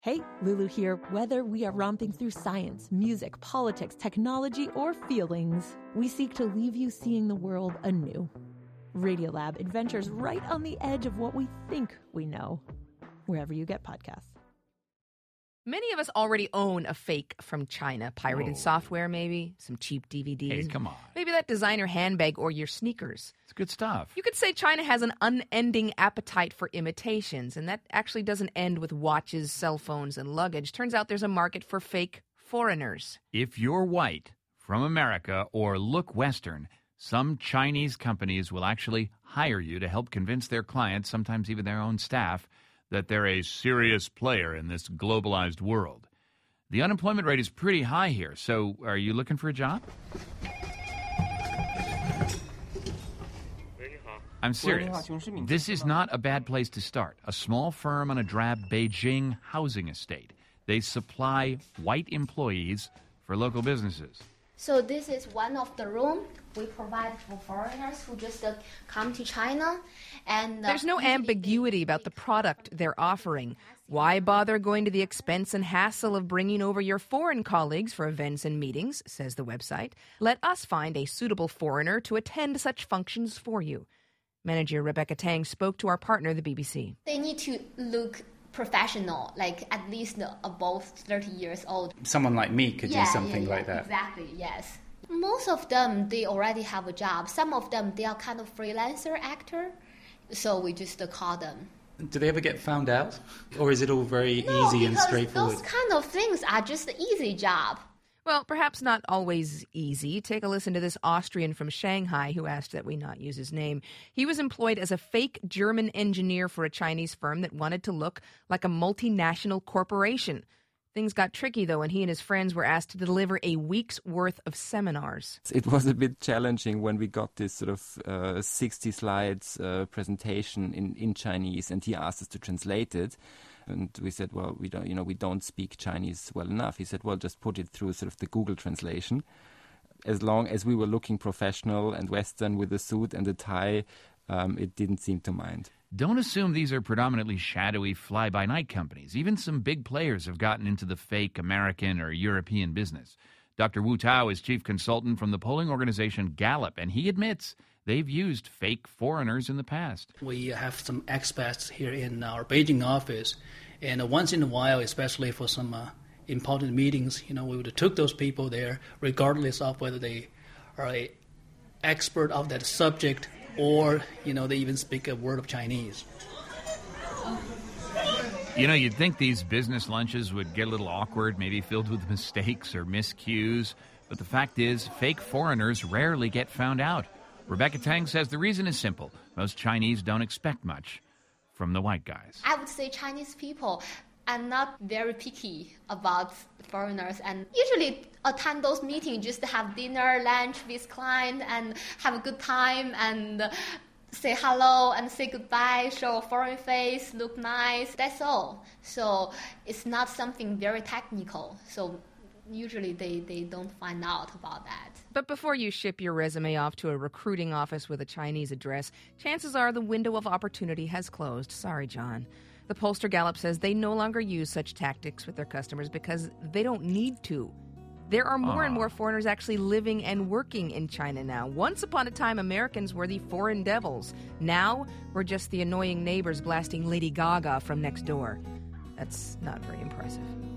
Hey, Lulu here. Whether we are romping through science, music, politics, technology, or feelings, we seek to leave you seeing the world anew. Radiolab adventures right on the edge of what we think we know, wherever you get podcasts. Many of us already own a fake from China. Pirated software, maybe. Some cheap DVDs. Hey, come on. Maybe that designer handbag or your sneakers. It's good stuff. You could say China has an unending appetite for imitations, and that actually doesn't end with watches, cell phones, and luggage. Turns out there's a market for fake foreigners. If you're white, from America, or look Western, some Chinese companies will actually hire you to help convince their clients, sometimes even their own staff, that they're a serious player in this globalized world. The unemployment rate is pretty high here, so are you looking for a job? I'm serious. This is not a bad place to start. A small firm on a drab Beijing housing estate. They supply white employees for local businesses. So this is one of the rooms we provide for foreigners who just come to China. And there's no ambiguity about the product they're offering. Why bother going to the expense and hassle of bringing over your foreign colleagues for events and meetings, says the website. Let us find a suitable foreigner to attend such functions for you. Manager Rebecca Tang spoke to our partner, the BBC. They need to look professional, like at least above 30 years old. Someone like me could do something like that. Exactly, yes. Most of them, they already have a job. Some of them, they are kind of freelancer actor, so we just call them. Do they ever get found out? Or is it all very easy and straightforward? Those kind of things are just an easy job. Well, perhaps not always easy. Take a listen to this Austrian from Shanghai who asked that we not use his name. He was employed as a fake German engineer for a Chinese firm that wanted to look like a multinational corporation. Things got tricky, though, and he and his friends were asked to deliver a week's worth of seminars. It was a bit challenging when we got this sort of 60 slides presentation in Chinese, and he asked us to translate it. And we said, well, we don't speak Chinese well enough. He said, well, just put it through sort of the Google translation. As long as we were looking professional and Western with a suit and a tie, it didn't seem to mind. Don't assume these are predominantly shadowy fly-by-night companies. Even some big players have gotten into the fake American or European business. Dr. Wu Tao is chief consultant from the polling organization Gallup, and he admits they've used fake foreigners in the past. We have some expats here in our Beijing office, and once in a while, especially for some important meetings, we would took those people there, regardless of whether they are an expert of that subject or, they even speak a word of Chinese. You'd think these business lunches would get a little awkward, maybe filled with mistakes or miscues, but the fact is, fake foreigners rarely get found out. Rebecca Tang says the reason is simple. Most Chinese don't expect much from the white guys. I would say Chinese people are not very picky about foreigners and usually attend those meetings just to have dinner, lunch with client and have a good time and say hello and say goodbye, show a foreign face, look nice. That's all. So it's not something very technical. So usually they don't find out about that. But before you ship your resume off to a recruiting office with a Chinese address, chances are the window of opportunity has closed. Sorry, John. The pollster Gallup says they no longer use such tactics with their customers because they don't need to. There are more and more foreigners actually living and working in China now. Once upon a time, Americans were the foreign devils. Now, we're just the annoying neighbors blasting Lady Gaga from next door. That's not very impressive.